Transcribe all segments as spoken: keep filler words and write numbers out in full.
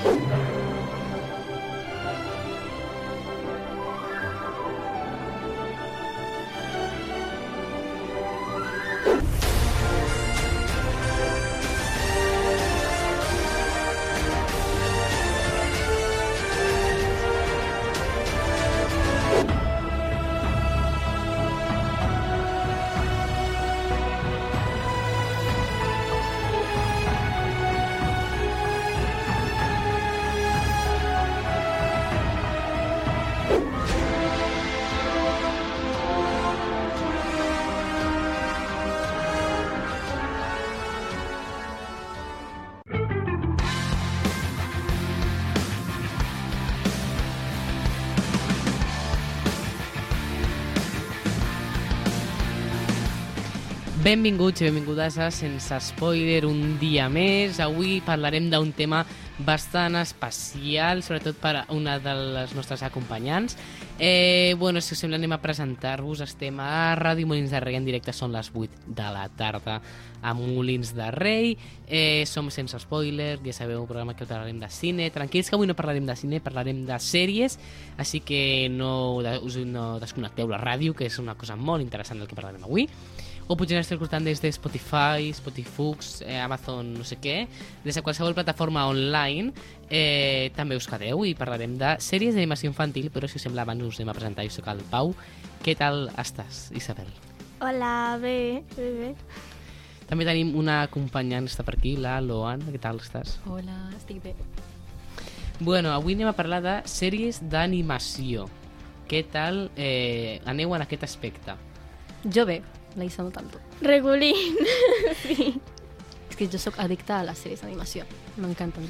Benvinguts i benvingudes a Sense Spoiler, un dia més. Avui parlarem d'un tema bastant especial, sobretot per a una de les nostres acompanyants. Eh, bueno, si us sembla, anem a presentar-vos. Estem a Ràdio Molins de Rei en directe, són les vuit de la tarda a Molins de Rei. Eh, som Sense Spoiler, ja sabeu, un programa que parlarem de cine. Tranquils que avui no parlarem de cine, parlarem de sèries, així que no, us, no desconnecteu la ràdio, que és una cosa molt interessant del que parlarem avui. O potser esteu escoltant des de Spotify, Spotifux, eh, Amazon, no sé què, des de qualsevol plataforma online. Eh, també us quedeu i parlarem de sèries d'animació infantil, però si us sembla abans us anem a presentar. Jo soc el Pau. Què tal estàs, Isabel? Hola, bé, bé, bé. També tenim una acompanyant, està per aquí, la Loan. Què tal estàs? Hola, estic bé. Bueno, avui anem a parlar de sèries d'animació. Què tal eh, aneu en aquest aspecte? Jo bé. La Isa no tanto. Regulín. Sí. És que jo sóc addicta a les sèries d'animació. M'encanten.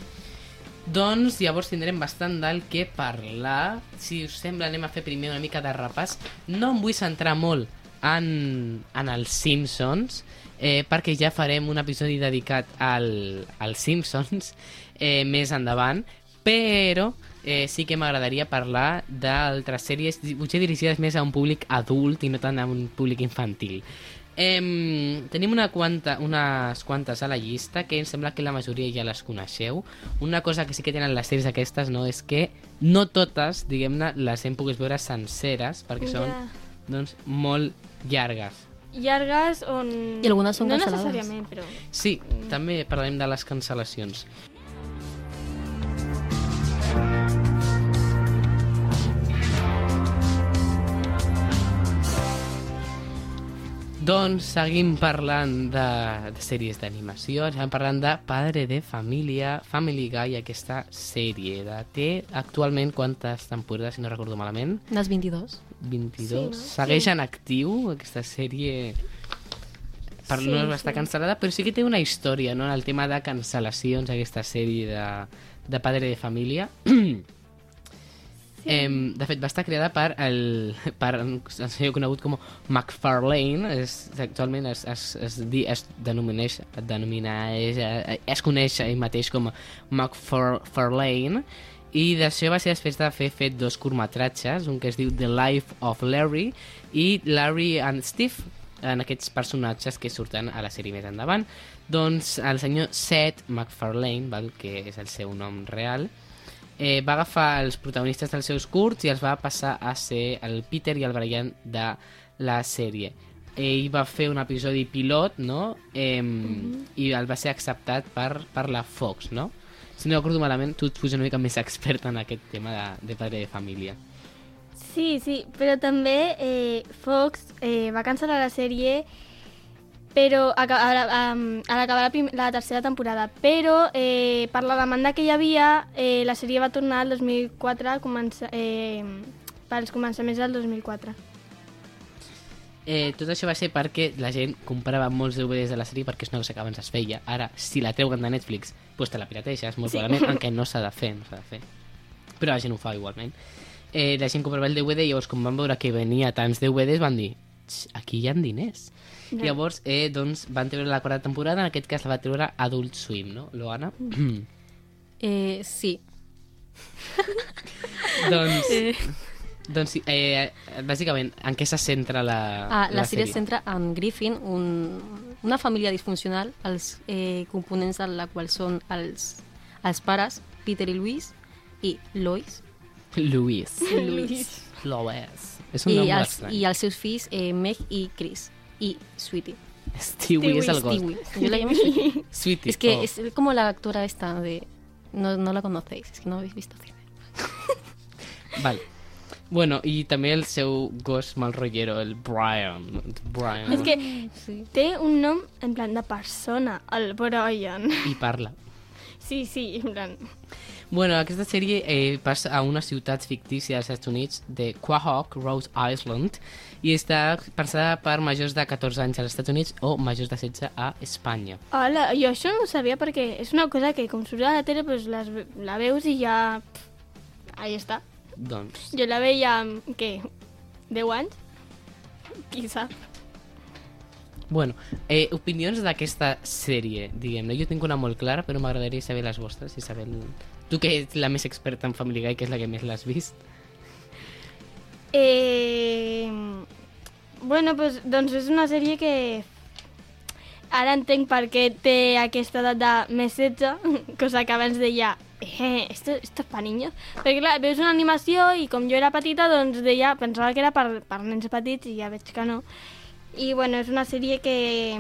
Doncs llavors tindrem bastant del que parlar. Si us sembla, anem a fer primer una mica de repàs. No em vull centrar molt en, en els Simpsons, eh, perquè ja farem un episodi dedicat al, als Simpsons eh, més endavant, però eh, sí que m'agradaria parlar d'altres sèries potser dirigides més a un públic adult i no tant a un públic infantil. Eh, tenim una quanta, unes quantes a la llista que em sembla que la majoria ja les coneixeu. Una cosa que sí que tenen les sèries aquestes, no, és que no totes, diguem-ne, les hem pogut veure senceres perquè són Ja. doncs, molt llargues. Llargues on... I algunes són no cancel·lades. No necessàriament, però... Sí, també parlarem de les cancel·lacions. Doncs seguim parlant de, de sèries d'animació. Estem parlant de Padre de Família, Family Guy, aquesta sèrie. De, té actualment quantes temporades, si no recordo malament? Les vint-i-dos. vint-i-dos. Sí, no? Segueix Sí. en actiu aquesta sèrie. Per Sí, no està sí. cancel·lada, però sí que té una història, no?, en el tema de cancel·lacions, aquesta sèrie de, de Padre de Família. Eh, de fet, va estar creada per el, per el senyor conegut com McFarlane. És, actualment es, es, es, di, es denomineix, denomina, es, es coneix ell mateix com McFarlane, i d'això va ser després de fer fet dos curtmetratges, un que es diu The Life of Larry i Larry and Steve, en aquests personatges que surten a la sèrie més endavant. Doncs el senyor Seth MacFarlane, val, que és el seu nom real, eh, va agafar els protagonistes dels seus curts i els va passar a ser el Peter i el Brian de la sèrie. Ell va fer un episodi pilot, no?, eh, mm-hmm. i el va ser acceptat per, per la Fox, no? Si no recordo malament, tu et fos una mica més experta en aquest tema de, de Padre de Família. Sí, sí, però també eh, Fox eh, va cancel·lar la sèrie però a, a, a, a l'acabar la, prim- la tercera temporada, però eh, per la demanda que hi havia eh, la sèrie va tornar el dos mil quatre, comença, eh, pels començaments del dos mil quatre. Eh, tot això va ser perquè la gent comprava molts D V Ds de la sèrie perquè és una cosa que abans es feia. Ara, si la treuen de Netflix, pues te la pirateixes, molt Sí. probablement, encara no s'ha de fer, no s'ha de fer. Però la gent ho fa igualment. Eh, la gent comprava el D V D i llavors, com van veure que venia tants D V Ds, van dir, aquí hi ha diners. Ja. I llavors, eh, doncs, van treure la quarta temporada, en aquest cas la va treure Adult Swim, no, Loana? Mm. Eh, sí. doncs, Eh, doncs, sí, eh, bàsicament, en què se centra la, ah, la, la sèrie sèrie? es centra en Griffin, un, una família disfuncional, els eh, components de la qual són els, els pares, Peter i Louise, i Lois, Louis. Luis. Lois. És un i nom molt els, estrany. i els seus fills, eh, Meg i Chris, i Sweetie. Stewie és el gos. Stewie. Yo la llamo Sweetie. Sweetie. Es que oh. es como la actora esta de... No, no la conocéis, es que no habéis visto cine. Vale. Bueno, i també el seu gos malrotllero, el Brian. Brian. És que Sí. té un nom en plan de persona, el Brian. I parla. Sí, sí, en plan... Bueno, aquesta sèrie eh, passa a una ciutat fictícia als Estats Units de Quahog, Rhode Island, i està pensada per majors de catorze anys als Estats Units o majors de setze a Espanya. Hola, jo això no ho sabia perquè és una cosa que com surt a la tele pues, les, la veus i ja... Pff, ahí està. Doncs, Jo la veia amb, què, deu anys? Qui sap? bueno, eh, opinions d'aquesta sèrie, diguem-ne. Jo tinc una molt clara, però m'agradaria saber les vostres i saber... El... Tu que ets la més experta en Family Guy, que és la que més l'has vist. Eh... Bueno, pues, doncs és una sèrie que... Ara entenc per què té aquesta edat de més setze, cosa que abans deia, eh, esto, esto es pa niños. Perquè clar, veus una animació i com jo era petita, doncs deia, pensava que era per, per nens petits i ja veig que no. I bueno, és una sèrie que...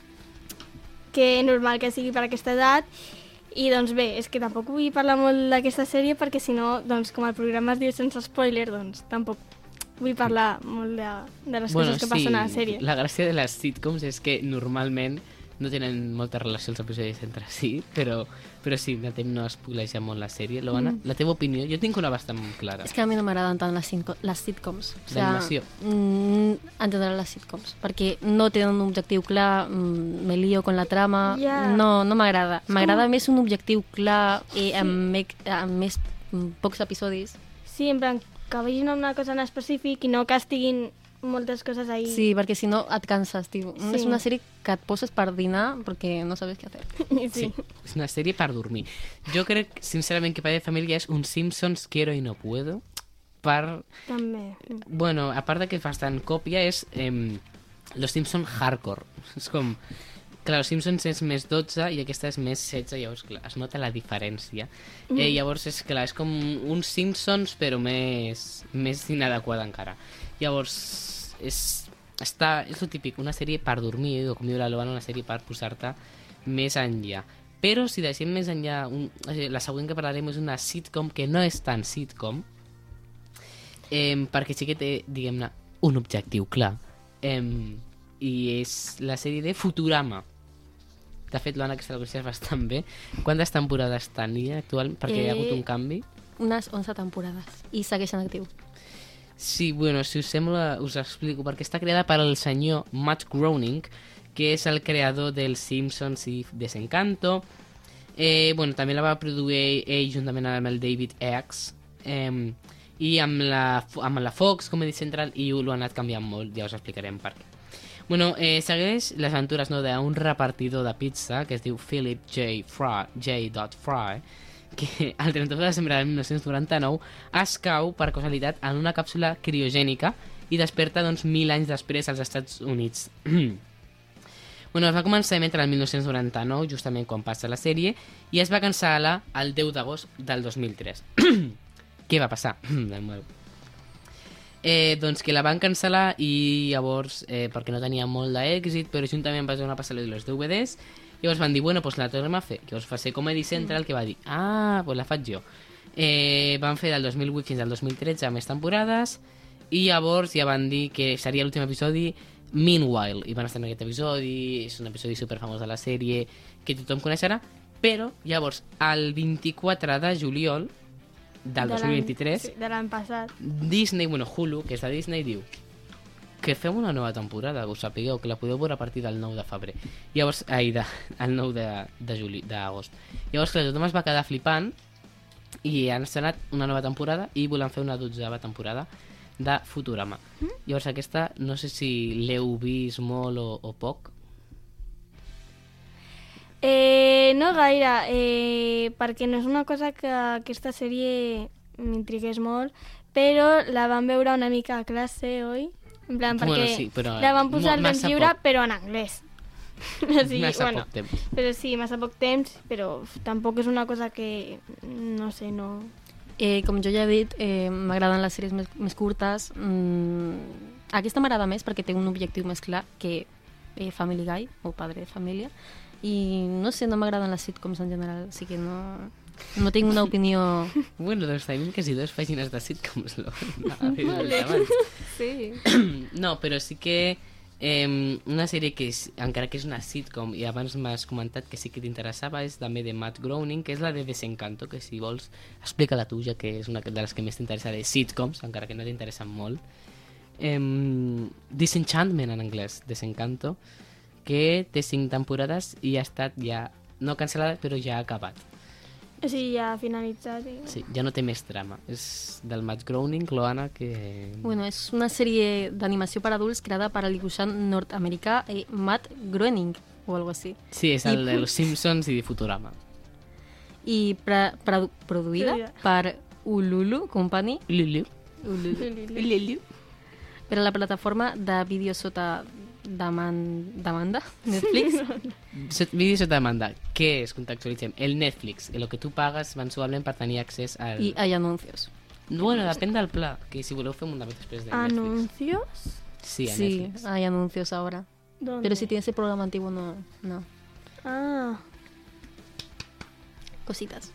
que normal que sigui per aquesta edat. I doncs bé, és que tampoc vull parlar molt d'aquesta sèrie perquè si no, doncs com el programa es diu sense spoiler, doncs tampoc vull parlar molt de, de les coses que passen a la sèrie. La gràcia de les sitcoms és que normalment no tenen molta relació els episodis entre si, però, però sí, intentem no spoilejar molt la sèrie. Loana, mm. la teva opinió? Jo tinc una bastant clara. Es que a mi no m'agraden tant les, cinco, les sitcoms. O sea, D'animació. mm, en general les sitcoms, perquè no tenen un objectiu clar, mm, me lío con la trama, Ja. no, no m'agrada. M'agrada com- més un objectiu clar i amb, me, amb més mm, pocs episodis. Sí, en plan, que vegin una cosa en específic i no que estiguin moltes coses ahí. Sí, perquè si no et canses, tio. Sí. És una sèrie que et poses per dinar perquè no sabes què fer. sí. Sí, és una sèrie per dormir. Jo crec, sincerament, que Padre de Família és un Simpsons quiero y no puedo. Per... També. Bueno, a part de que bastant còpia, és eh, Los Simpsons hardcore. És com... Clar, Los Simpsons és més dotze i aquesta és més setze, llavors clar, es nota la diferència. Mm. Eh, llavors, és clar, és com un Simpsons però més, més inadequada encara. Llavors, és, està, és el típic, una sèrie per dormir, o com diu la Loana, una sèrie per posar-te més enllà. Però si deixem més enllà, un, la següent que parlarem és una sitcom que no és tan sitcom, eh, perquè sí que té, diguem-ne, un objectiu clar. Eh, I és la sèrie de Futurama. De fet, l'Anna, aquesta la coneixes bastant bé. Quantes temporades tenia actualment? Perquè eh... hi ha hagut un canvi. Unes onze temporades i segueix en actiu. Sí, bueno, si us sembla, us explico, perquè està creada per el senyor Matt Groening, que és el creador dels Simpsons i Desencanto. Eh, bueno, també la va produir ell juntament amb el David X. Eh, I amb la, amb la Fox Comedy Central, i ho han anat canviant molt, ja us explicarem per què. Bueno, eh, segueix les aventures no, d'un repartidor de pizza que es diu Philip J. Fry, J. Fry, que el trenta-u de desembre de mil nou-cents noranta-nou es cau per causalitat en una càpsula criogènica i desperta doncs, mil anys després als Estats Units. Bueno, es va començar a emetre el mil nou-cents noranta-nou, justament quan passa la sèrie, i es va cancel·lar el deu d'agost del dos mil tres. Què va passar? Eh, doncs que la van cancel·lar i llavors, eh, perquè no tenia molt d'èxit, però juntament va donar passar els D V Ds, llavors van dir, bueno, pues la tornem a fer. Llavors va ser Comedy Central que va dir, ah, pues la faig jo. Eh, van fer del dos mil vuit fins al dos mil tretze més temporades i llavors ja van dir que seria l'últim episodi Meanwhile, i van estar en aquest episodi, és un episodi superfamós de la sèrie que tothom coneixerà, però llavors el vint-i-quatre de juliol del dos mil vint-i-tres, sí, de l'any passat. Disney, bueno, Hulu, que és de Disney, diu que fem una nova temporada, us sapigueu, que la podeu veure a partir del nou de febrer. Llavors, ai, de, el nou de, de juli, d'agost. Llavors, clar, tothom es va quedar flipant i han estrenat una nova temporada i volen fer una dotzena temporada de Futurama. Mm? Llavors, aquesta, no sé si l'heu vist molt o, o poc. Eh, no gaire, eh, perquè no és una cosa que aquesta sèrie m'intrigués molt, però la vam veure una mica a classe, oi? En plan, perquè Bueno, sí, però la van posar mo- al temps massa lliure, poc. però en anglès. O sigui, Massa bueno, poc temps. però sí, massa poc temps, però tampoc és una cosa que, no sé, no... Eh, com jo ja he dit, eh, m'agraden les sèries més, més curtes. Mm, aquesta m'agrada més perquè té un objectiu més clar que eh, Family Guy o Padre de Família. I no sé, no m'agraden les sitcoms en general, així que no, no tinc una opinió... Bueno, doncs tenim quasi dues pàgines de sitcoms. Lo... vale. Sí. No, però sí que eh, una sèrie que, és, encara que és una sitcom, i abans m'has comentat que sí que t'interessava, és també de Matt Groening, que és la de Desencanto, que si vols explica-la tu, ja que és una de les que més t'interessa de sitcoms, encara que no t'interessen molt. Eh, Disenchantment en anglès, Desencanto, que té cinc temporades i ha estat ja, no cancel·lada, però ja ha acabat. O sigui, ja ha finalitzat. I... Sí, ja no té més trama. És del Matt Groening, Cloana, que... Bueno, és una sèrie d'animació per adults creada per al dibuixant nord-americà eh, Matt Groening, o algo així. Sí, és el de Los Simpsons i de Futurama. I pre pre produïda Produïda. per Ululu Company, Lulu. Ululu, Lulu. per a la plataforma de vídeo sota deman demanda, Netflix. Sot- Vídeo sota demanda. Què és? Contextualitzem. El Netflix, el que tu pagues mensualment per tenir accés al... Y hay anuncios. Bueno, depèn del pla, que si voleu fem un debat després de Netflix. ¿Anuncios? Sí, a Sí, Netflix. hay anuncios ahora. ¿Dónde? Pero si tienes el programa antiguo, no. no. Ah, Cositas.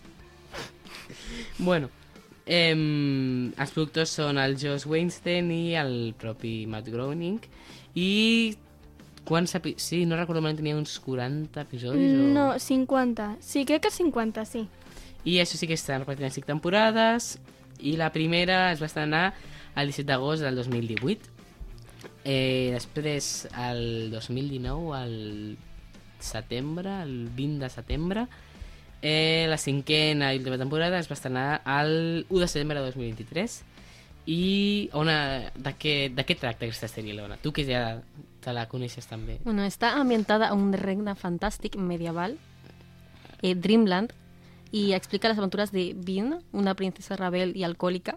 Bueno, eh, els productors són el Josh Weinstein i el propi Matt Groening. I quants epi... Sí, no recordo malament, tenia uns quaranta episodis o... no, cincuenta. Sí, crec que cincuenta, sí. I això sí que estan repartint en cinc temporades. I la primera es va estrenar el disset d'agost del dos mil divuit. Eh, després, el dos mil dinou, el setembre, el vint de setembre, eh, la cinquena i última temporada es va estrenar el u de setembre de dos mil vint-i-tres. I ona, de, què, de què tracta aquesta sèrie, Leona? Tu que ja te la coneixes també. Bueno, está ambientada a un regne fantàstic medieval, eh, Dreamland, y explica las aventuras de Bean, una princesa rebel i alcohòlica.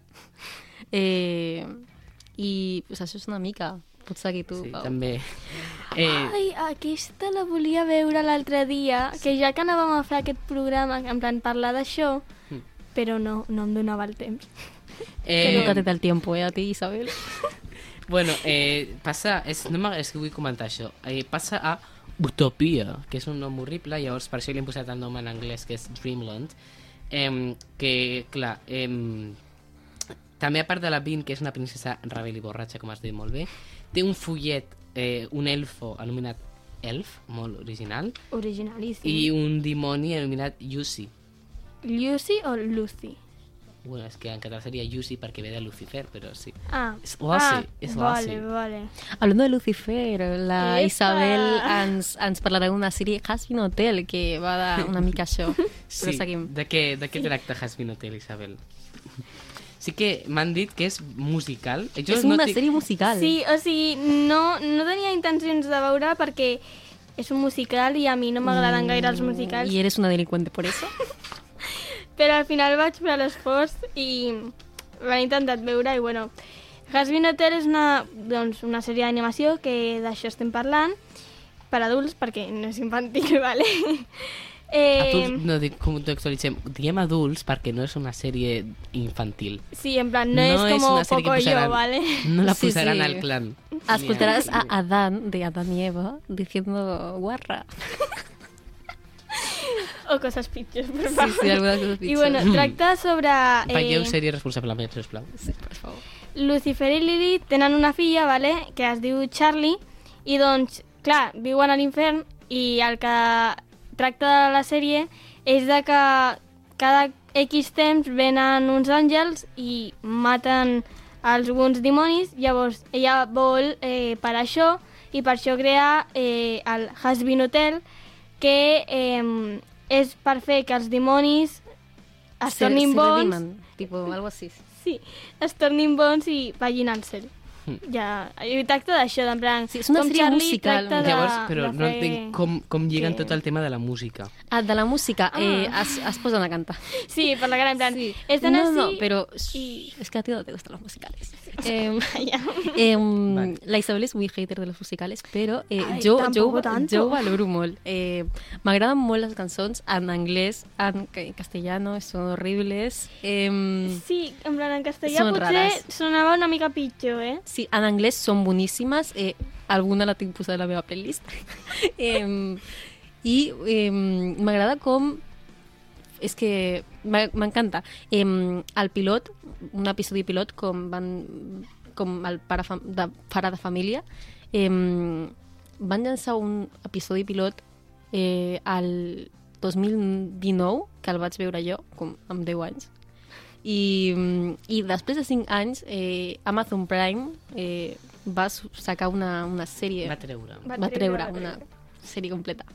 Eh, I pues, això és una mica... Pots seguir tu, Sí, Pau. també. Eh, Ai, aquesta la volia veure l'altre dia, que ja que anàvem a fer aquest programa, en plan parlar d'això, Mm. però no, no em donava el temps. Que eh, nunca te da el tiempo, eh, a ti, Isabel. Bueno, eh, passa... És, no m'agrada, és que vull comentar això. Eh, passa a Utopia, que és un nom horrible, llavors per això li hem posat el nom en anglès, que és Dreamland. Eh, que, clar... Eh, també a part de la Bean, que és una princesa rebel i borratxa, com has dit molt bé, té un follet, eh, un elfo anomenat Elf, molt original, Originalíssim. i un dimoni anomenat Yusi. Lucy o Lucy? Bueno, és que en català seria Yusi perquè ve de Lucifer, però sí. Ah, És Lassie, ah, és vale, Lassie. vale. Hablando de Lucifer, la Epa! Isabel ens, ens parlarà d'una sèrie Hasbin Hotel, que va de una mica això. Però Sí, seguim. de què, de què tracta Hasbin Hotel, Isabel? Sí que m'han dit que és musical. Jo és no una tinc- sèrie musical. Sí, o sigui, no, no tenia intencions de veure perquè és un musical i a mi no m'agraden gaire els musicals, ¿Y eres una delincuente por eso? però al final vaig fer l'esforç i l'he intentat veure i bueno, Hasbin Hotel és una, doncs, una sèrie d'animació que d'això estem parlant per adults perquè no és infantil, vale? Eh, Adults, no, dic, com ho actualitzem, diguem adults perquè no és una sèrie infantil. sí, en plan, no, és com una sèrie que Poco Yo, posaran- vale? No la Sí, posaran sí. al clan. Escucharás a Adán, de Adán y Eva, diciendo guarra. O coses pitjors, per Sí, favor. sí, alguna cosa I pitjor. bueno, tracta sobre... Veieu Eh, sèrie responsablement, sisplau. Sí, por favor. Lucifer i Lily tenen una filla, vale, que es diu Charlie, i doncs, clar, viuen a l'infern i el que tracta de la sèrie és de que cada X temps venen uns àngels i maten alguns dimonis, llavors ella vol eh, per això i per això crea eh, el Hasbin Hotel, que eh, és per fer que els dimonis es Se- tornin se bons. rediman, tipo algo así. Sí, es tornin bons i vagin al cel. Ja, i tracta d'això, d'en plan... Sí, és una com sèrie Charlie musical. tracta de, Llavors, però de no fer... entenc com, com lliguen que- tot el tema de la música. Ah, de la música, Ah. eh, es, es posen a cantar. Sí, per la cara, en plan... Sí. Estan no, así... no, pero y- es que a ti no te gustan los musicales. Eh, Ja. eh, Vale. La Isabel és muy hater de los musicales, però eh, Ai, jo, jo, tampoco ho- tanto. jo ho valoro molt. Eh, M'agraden molt les cançons en anglès, en ca- castellano, són horribles. Eh, Sí, en plan, en castellà Són potser rares. sonava una mica pitjor, eh? Sí, en anglès són boníssimes. Eh, alguna la tinc posada a la meva playlist. eh, I eh, m'agrada com... És que m'ha- m'encanta. Eh, el pilot, un episodi pilot, com van com el pare fam de, pare de família, eh, van llançar un episodi pilot eh, el dos mil dinou, que el vaig veure jo, com amb deu anys. I, i després de cinc anys eh, Amazon Prime eh, va su- sacar una, una sèrie, Va treure. Va va treure treure, va una treure. sèrie completa.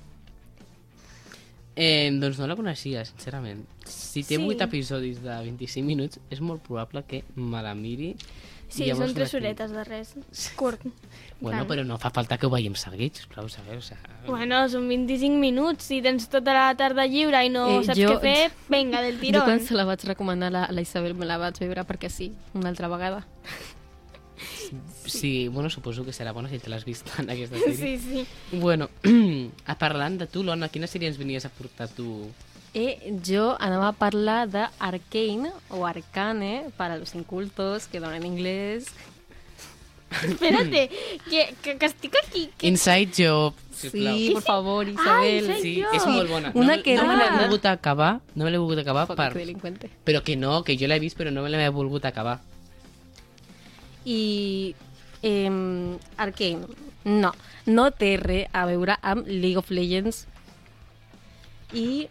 Eh, doncs no la coneixia, sincerament. Si té Sí. vuit episodis de vint-i-cinc minuts, és molt probable que me la miri. Sí, i llavors són tres la- horetes de res. Curt. Bueno, Clar. però no fa falta que ho veiem seguits, sisplau, saber, o sea... Bueno, són vint-i-cinc minuts. Si tens tota la tarda lliure i no Eh, saps jo- què fer, vinga, del Jo tirón. quan se la vaig recomanar a la, a la Isabel me la vaig veure perquè sí, una altra vegada. Sí, bueno, suposo que serà bona si te l'has vist en aquesta sèrie. Sí, sí. Bueno, a parlant de tu, Lona, quina sèrie ens venies a portar tu? Eh, jo anava a parlar de Arcane o Arcane para los incultos que donen inglés. Espérate, que, que, que estic aquí. Que... Inside Job, sisplau. Sí, por favor, Isabel. Inside Sí, Job. és molt bona. Una no, que no me l'he era- volgut acabar, no me l'he volgut acabar, Fuck, per... que delincuente. però que no, que jo l'he vist però no me l'he volgut acabar. I eh, Arcane, no, no té res a veure amb League of Legends. I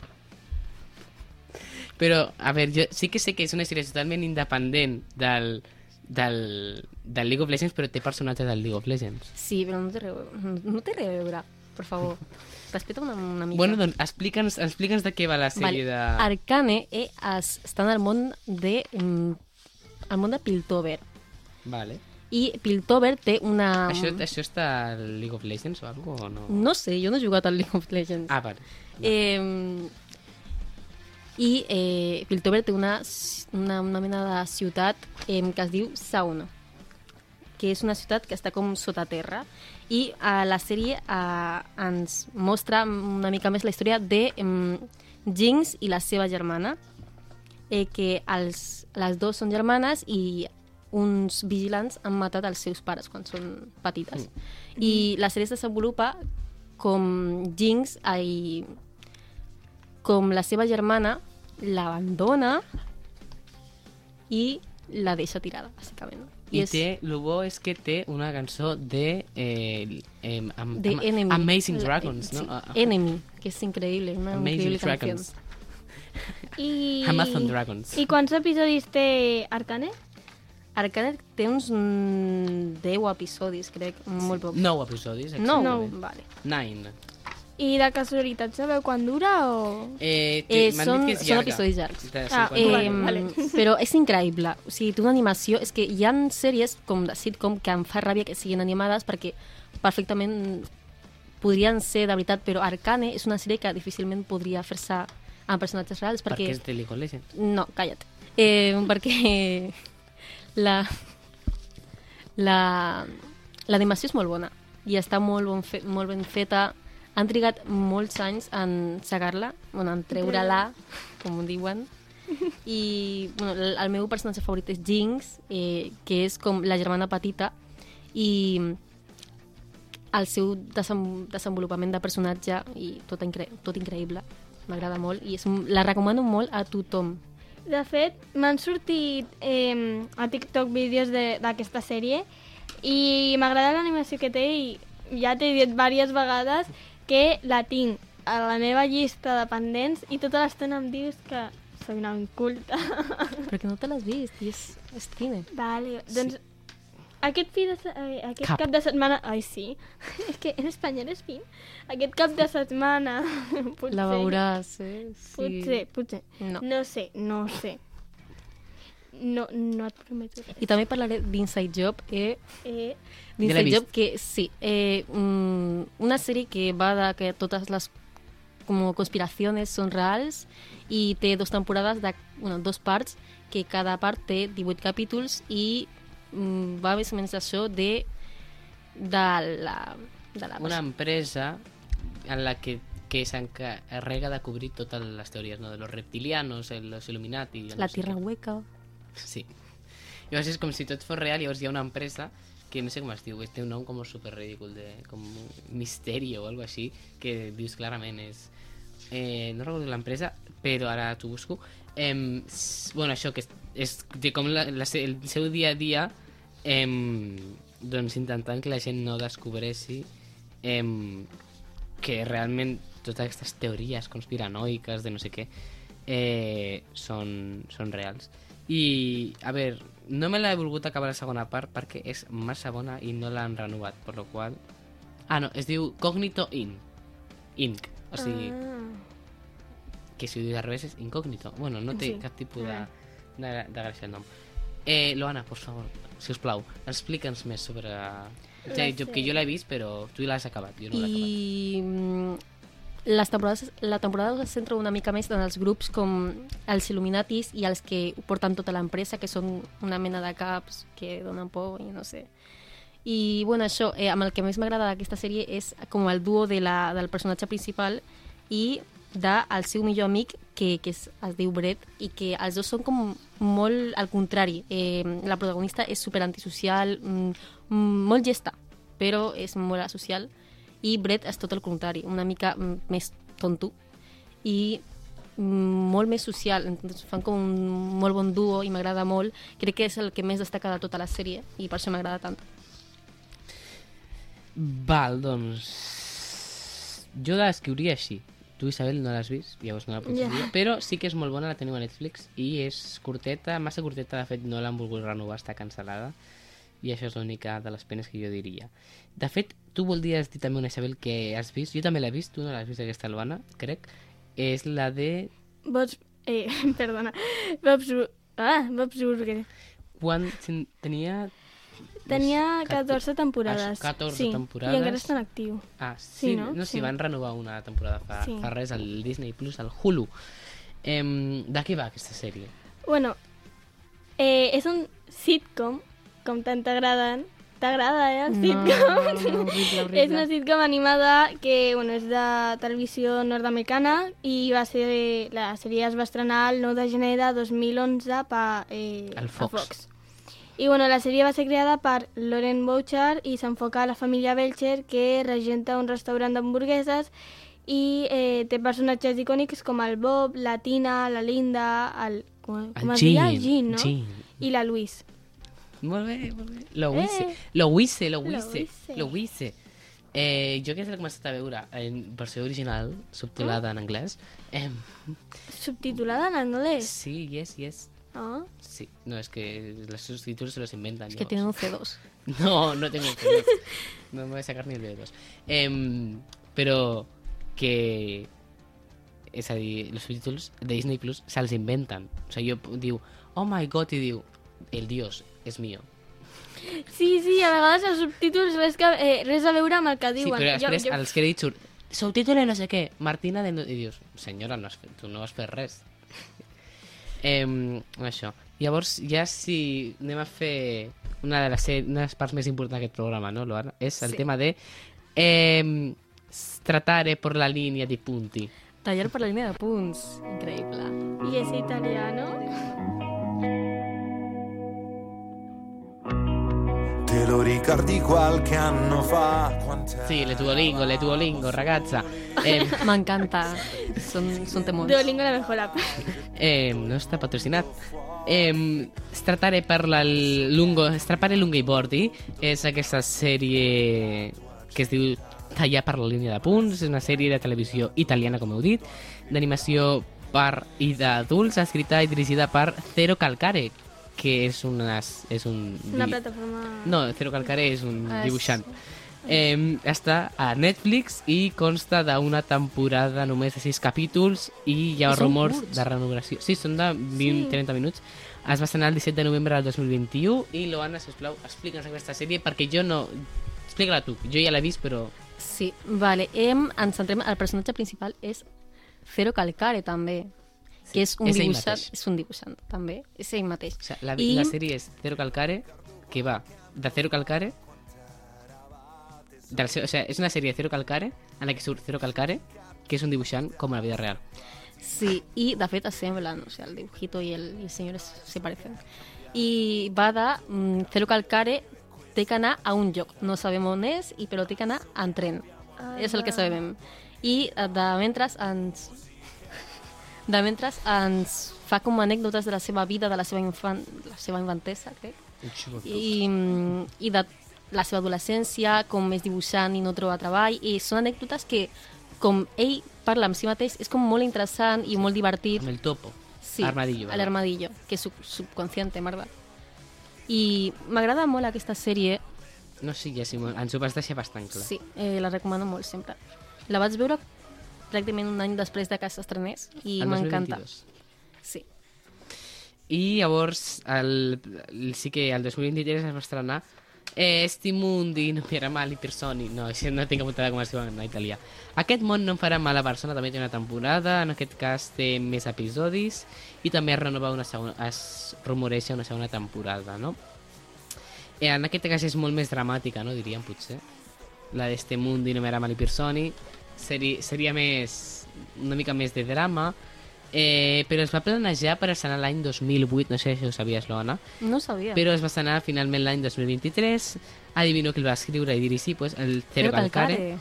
Però, a veure, jo sí que sé que és una sèrie totalment independent del, del, del League of Legends, però té personatges del League of Legends. sí, però no té res, no té res a veure, per favor. Respecta una, una mica. Bueno, doncs explica'ns explica'ns de què va la sèrie Vale. de... Arcane eh, es, està en el món de mm, el món de Piltover. Vale. I Piltover té una... Això, això està al League of Legends o alguna cosa, o no? No sé, jo no he jugat al League of Legends. Ah, vale. Eh, I eh, Piltover té una, una, una mena de ciutat eh, que es diu Sauna, que és una ciutat que està com sota terra. I a la sèrie eh, ens mostra una mica més la història de eh, Jinx i la seva germana, eh, que els, les dues són germanes i uns vigilants han matat els seus pares quan són petites. Mm. I la sèrie es desenvolupa com Jinx ai, com la seva germana l'abandona i la deixa tirada, bàsicament. I té, el bo és que té una cançó de... Eh, eh, am, de am, Enemy. Amazing La- Dragons, sí, no? Ah, ah. Enemy, que és increïble, una Amazing increïble Dragons. canció. I... Amazon Dragons. I quants episodis té Arcane? Arcane té uns mm, deu episodis, crec, molt poc. Nou episodis, No, exactament. vale. Nine. I de casualitat sabeu quan dura o...? Eh, té- Eh, m'han són, dit que és són llarga. episodis llargs. De Ah, cinquanta Eh, Vale, minuts. vale. Però és increïble. O sigui, té una animació... És que hi ha sèries com de sitcom que em fa ràbia que siguin animades perquè perfectament podrien ser de veritat, però Arcane és una sèrie que difícilment podria fer-se amb personatges reals Perquè perquè... és de League of Legends. No, calla't. Eh, perquè la la l'animació és molt bona i està molt, bon fe, molt ben feta. Han trigat molts anys en segar-la, bueno, en treure-la, com ho diuen. I bueno, el, el meu personatge favorit és Jinx, eh, que és com la germana petita, i el seu desem, desenvolupament de personatge i tot, incre tot increïble. M'agrada molt i és, la recomano molt a tothom. De fet, m'han sortit eh, a TikTok vídeos d'aquesta sèrie i m'agrada l'animació que té i ja t'he dit diverses vegades que la tinc a la meva llista de pendents i tota l'estona em dius que soc una inculta. Perquè no te l'has vist i és, és cine. Vale, doncs aquest, fi de, se- eh, aquest Cap. cap de setmana... Ai, sí, és que en espanyol és fin. Aquest cap de setmana... Potser, La veuràs, eh? Sí. Potser, potser. No. No sé, no sé. no, no et prometo res. I també parlaré d'Inside Job, eh, Eh, Ja l'he d'Inside vist. Job, que sí, eh, mm, una sèrie que va de que totes les como conspiraciones són reals i té dos temporades de bueno, dos parts, que cada part té divuit capítols i mm, va més o menys això de, de la... De la Una empresa en la que, que s'encarrega de cobrir totes les teories, ¿no? De los reptilianos, el- los Illuminati... jo no la sé tierra què. hueca. Sí. Llavors és com si tot fos real, llavors hi ha una empresa que no sé com es diu, té un nom com super ridícul, de, com Misterio o algo així, que dius clarament és... Eh, no recordo l'empresa, però ara t'ho busco. Eh, s- bueno, això, que és, és de com la, la, se- el seu dia a dia eh, doncs intentant que la gent no descobressi eh, que realment totes aquestes teories conspiranoiques de no sé què eh, són, són reals. I, a veure, no me l'he volgut acabar la segona part perquè és massa bona i no l'han renovat, per lo qual... Ah, no, es diu Cognito In. Inc. O sigui, ah, que si ho dius al revés és incògnito. Bueno, no té Sí. cap tipus de, Ah. de, de gràcia el nom. Eh, Loana, por favor, si us plau, explica'ns més sobre... Inside Job, que jo l'he vist, però tu l'has acabat, jo no l'he acabat. I mm, les temporades, la temporada es centra una mica més en els grups com els Illuminatis i els que porten tota l'empresa, que són una mena de caps que donen por i no sé. I bueno, això, eh, amb el que més m'agrada d'aquesta sèrie és com el duo de la, del personatge principal i del seu millor amic, que, que es, es diu Brett, i que els dos són com molt al contrari. Eh, la protagonista és super antisocial, mm, mm, molt gesta, però és molt asocial, i Brett és tot el contrari, una mica mm, més tonto i mm, molt més social. Entonces, fan com un molt bon duo i m'agrada molt. Crec que és el que més destaca de tota la sèrie i per això m'agrada tant. Val, doncs... Jo la descriuria així. Tu, Isabel, no l'has vist, llavors no la pots Ja. dir, però sí que és molt bona, la teniu a Netflix, i és curteta, massa curteta, de fet no l'han volgut renovar, està cancel·lada, i això és l'única de les penes que jo diria. De fet, tu voldries dir també una, Isabel, que has vist, jo també l'he vist, tu no l'has vist, aquesta Luana, crec, és la de... Bob's... Eh, perdona. Bob's... Bur- Ah, Bob's Burger. Quan ten- tenia... Tenia catorze temporades. Ah, catorze sí, temporades. I encara està en actiu. Ah, sí, Sí, no? no? No, sí, Sí. van renovar una temporada fa, Sí. fa res al Disney Plus, al Hulu. Em, de què va aquesta sèrie? Bueno, eh, és un sitcom, com tant t'agraden. T'agrada, eh, el No, sitcom? no, no, horrible, horrible. És una sitcom animada que bueno, és de televisió nord-americana i va ser, la sèrie es va estrenar el nou de gener de dos mil onze per, eh, Al a Fox. Fox. I bueno, la sèrie va ser creada per Lauren Bouchard i s'enfoca a la família Belcher, que regenta un restaurant d'hamburgueses i eh, té personatges icònics com el Bob, la Tina, la Linda, el, com, com es deia? El Jean, no? Jean. I la Louise. Molt bé, molt bé. Lo Eh. hice, lo hice, lo Lo hice, hice. lo hice. Eh, jo que l'he començat a veure en versió original, subtitulada en anglès. Eh, Subtitulada en anglès. sí, yes, yes. Ah. Sí, no, es que los subtítulos se los inventan. Es que yo. tienen un C dos. No, no tengo que ver. No me voy a sacar ni el B dos. Em, pero que... És a dir, els subtítols de Disney Plus se'ls inventen. O sigui, jo diu, oh my god, i diu, el dios és mío. Sí, sí, a vegades els subtítols res, que, eh, res a veure amb el que Sí, diuen. però després jo, jo... als crèdits surt, subtítole no sé què, Martina de... I dius, senyora, no has fet, tu no has fet res. Em, això. Llavors, ja si anem a fer una de les, se- una de les parts més importants d'aquest programa, no, Luana? És el Sí. tema de eh, tratare por la línia di punti. Tallar per la línia de punts. Increïble. I és italiano. Te lo ricordi qualche anno fa? Quant'è? Sí, le Duolingo, le Duolingo, ragazza. Eh, M'encanta. Són, són temons. Duolingo la mejor app. eh, no està patrocinat. Eh, Stratare per la lungo, Strapare lungo i bordi és aquesta sèrie que es diu Tallar per la línia de punts, és una sèrie de televisió italiana, com heu dit, d'animació per i d'adults, escrita i dirigida per Zero Calcare, que és, una, és un... Una di- plataforma... No, Zero Calcare és un Ah, és- dibuixant. Eh, està a Netflix i consta d'una temporada només de sis capítols i hi ha I són rumors curts. de renovació. Sí, són de vint a trenta minuts. Es va estrenar el disset de novembre del dos mil vint-i-u i Loana, sisplau, explica'ns aquesta sèrie perquè jo no... Explica-la tu, jo ja l'he vist però... Sí, vale. Em, ens centrem... El personatge principal és Zero Calcare, també. Sí, que és un és ell dibuixant. mateix. És un dibuixant, també. És ell mateix. O sigui, la, I- la sèrie és Zero Calcare, que va de Zero Calcare... Del seu, o sigui, és una sèrie de Zero Calcare en la que surt Zero Calcare, que és un dibuixant com a la vida real. Sí, i de fet es semblen, o sigui, el dibujito i el, i el senyor es, se parecen. I va de mm, Zero Calcare té que anar a un lloc, no sabem on és, i però té que anar en tren. Ah, És el que va. sabem. I eh, de mentre ens... De mentre ens fa com anècdotes de la seva vida, de la seva, infant, la seva infantesa, crec. I, mm, i de la seva adolescència, com és dibuixant i no troba treball, i són anècdotes que, com ell parla amb si mateix, és com molt interessant i molt divertit. Amb el topo. Sí, Armadillo. el armadillo, que és sub subconsciente, merda. I m'agrada molt aquesta sèrie, No sé, ja, Simón, ens ho vas deixar bastant clar. sí, eh, la recomano molt sempre. La vaig veure pràcticament un any després de que s'estrenés i El m'encanta. dos mil vint-i-dos. Sí. I llavors, el, el, sí que el dos mil vint-i-tres es va estrenar eh, Esti mundi no mi farà mal i personi. No, això no tinc apuntada com es diu en italià. Aquest món no em farà mal a persona, també té una temporada, en aquest cas té més episodis i també es renova una segona, es rumoreja una segona temporada, no? Eh, en aquest cas és molt més dramàtica, no, diríem, potser. La d'Este mundi no mi farà mal i personi. Seri, seria més, una mica més de drama, eh, però es va planejar per estrenar l'any dos mil vuit, no sé si ho sabies, Loana, No ho sabia. però es va estrenar finalment l'any dos mil vint-i-tres. Adivino qui el va escriure i dirigir, pues, el Zero Zero Calcare.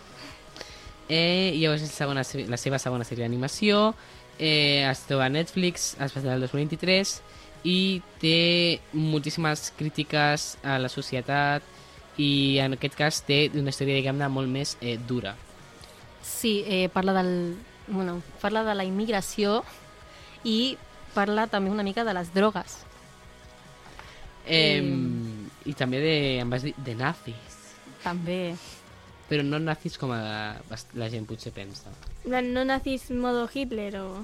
Eh, i llavors és la, segona, se- la seva segona sèrie d'animació, eh, es troba a Netflix, es va estrenar el dos mil vint-i-tres i té moltíssimes crítiques a la societat i en aquest cas té una història, diguem-ne, molt més eh, dura. Sí, eh, parla del... Bueno, parla de la immigració i parla també una mica de les drogues. Eh, Mm. I també de, em vas dir, de nazis. També. Però no nazis com a, la gent potser pensa. En plan, no nazis modo Hitler o...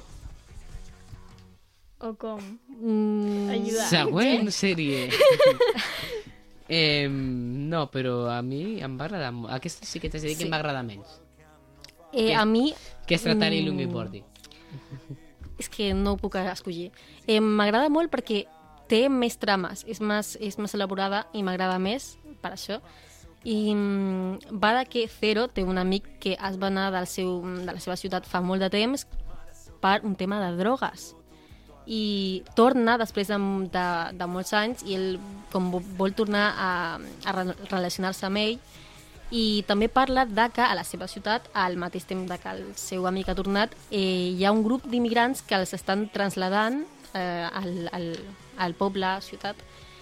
O com? Mm, Ayuda. Següent sèrie. eh, no, però a mi em va agradar molt. Aquesta sí que t'has de dir que Sí. em va agradar menys. eh, Què? a mi... Que és Tratari mm, Longboardi. És que no ho puc escollir. Eh, m'agrada molt perquè té més trames, és més, és més elaborada i m'agrada més per això. I mm, va de que Zero té un amic que es va anar del seu, de la seva ciutat fa molt de temps per un tema de drogues. I torna després de, de, de molts anys i ell com vo- vol tornar a, a re- relacionar-se amb ell i també parla de que a la seva ciutat, al mateix temps de que el seu amic ha tornat, eh, hi ha un grup d'immigrants que els estan traslladant eh, al, al, al poble, ciutat,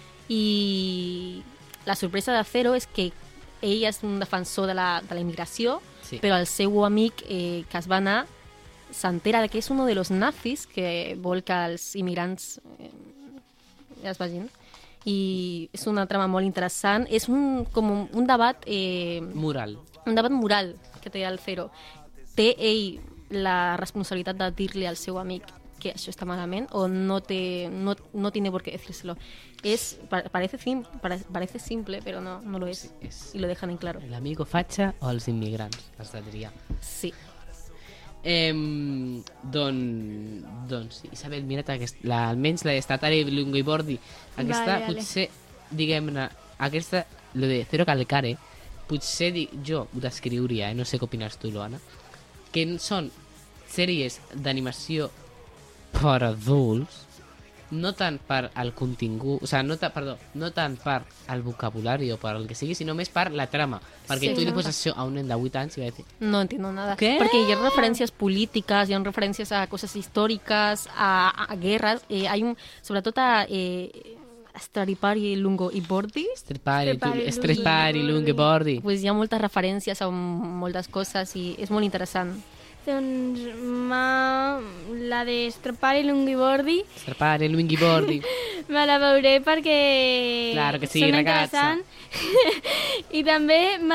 i la sorpresa de Zero és que ell és un defensor de la, de la immigració, Sí. però el seu amic eh, que es va anar s'entera de que és un dels nazis que vol que els immigrants eh, es vagin. I és una trama molt interessant. És un, com un, un debat eh, Moral. un debat moral que té el Zero. Té ell la responsabilitat de dir-li al seu amic que això està malament o no, té, no, no tiene por qué decírselo. Es, pa- parece, sim, pare- parece simple, pero no, no lo es. Sí, és Y lo dejan en claro. l'amigo fatxa o els immigrants, has de triar. Sí. Eh, doncs, doncs, sí, Isabel, mira't aquest, la, almenys la d'Statari Longboardi. Aquesta, Vale, vale. potser, diguem-ne, aquesta, lo de Zero Calcare, potser di, jo ho descriuria, eh? No sé què opines tu, Loana, que són sèries d'animació per adults, no tant per al contingut, o sigui, no, ta, perdó, no tant per al vocabulari o per el que sigui, sinó més per la trama. Perquè Sí, tu li no. poses això a un nen de vuit anys i va dir, No entiendo nada. ¿Qué? Porque hay referencias políticas, hay referencias a cosas históricas, a, a guerras. Eh, hay un, sobre todo a eh, Straripari, Lungo y Bordi. Strepari, Strepari, Strepari, Longboardi. Pues hi ha moltes referències a moltes coses i és molt interessant. Doncs ma... la de Stropari Longboardi Strepari, Longboardi. me la veuré perquè Claro que sí, són ragazza. interessant. I també m'ha-